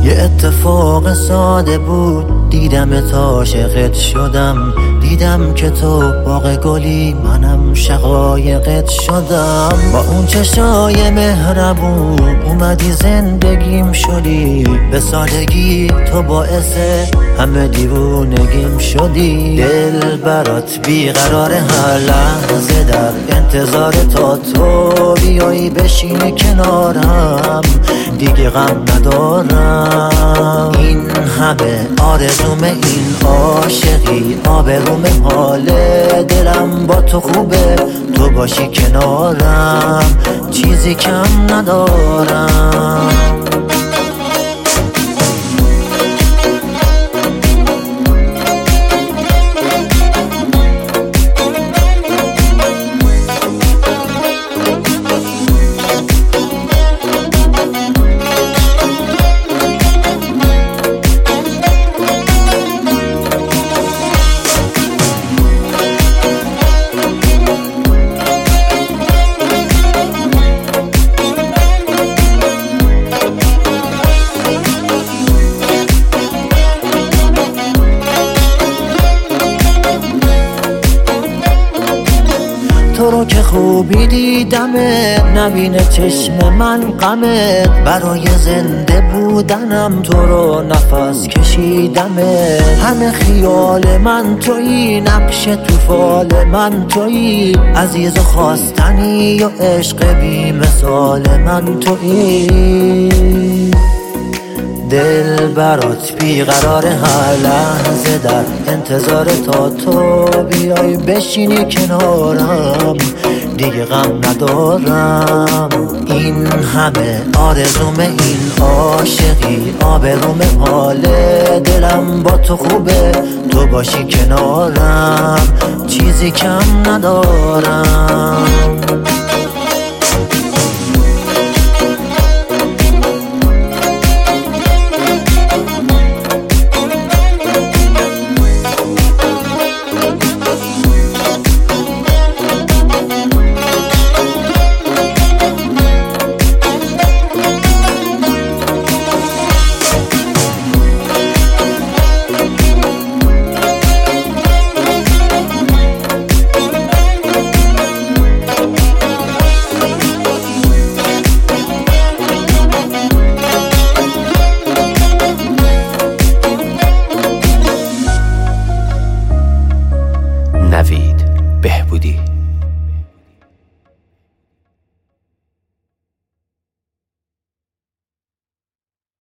یه اتفاق ساده بود، دیدم تا عاشقت شدم. دیدم که تو باغ گلی، منم شقایقت شدم. با اون چشای مهربون اومدی زندگیم شدی. به سادگی تو باعث همه دیوونگیم شدی. دل برات بیقرار هر لحظه، در انتظار تا تو بیایی بشینی کنارم. دیگه غم ندارم، این همه آرزوم این عاشقی. آبروم حال دلم با تو خوبه، تو باشی کنارم، چیزی کم ندارم. تو رو که خوبی دیدمه، نبینه چشم من غمت. برای زنده بودنم تو رو نفس کشیدمه. همه خیال من تویی، نقش تو فال من تویی. عزیز و خواستنی و عشق بی مثال من تویی. دل برات بیقرار هر لحظه، در انتظار تا تو بیای بشینی کنارم. دیگه غم ندارم، این همه آرزوم این عاشقی. آبروم حال دلم با تو خوبه، تو باشی کنارم، چیزی کم ندارم.